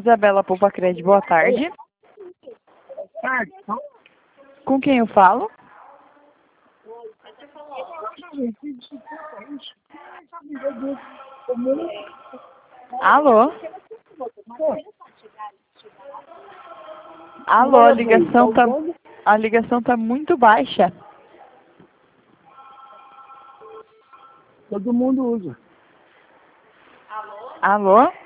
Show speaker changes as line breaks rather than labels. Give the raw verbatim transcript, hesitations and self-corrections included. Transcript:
Isabela Popacred, boa tarde.
Tarde.
Com quem eu falo?
Alô?
Alô? Alô, a ligação tá, a ligação tá muito baixa.
Todo mundo usa.
Alô?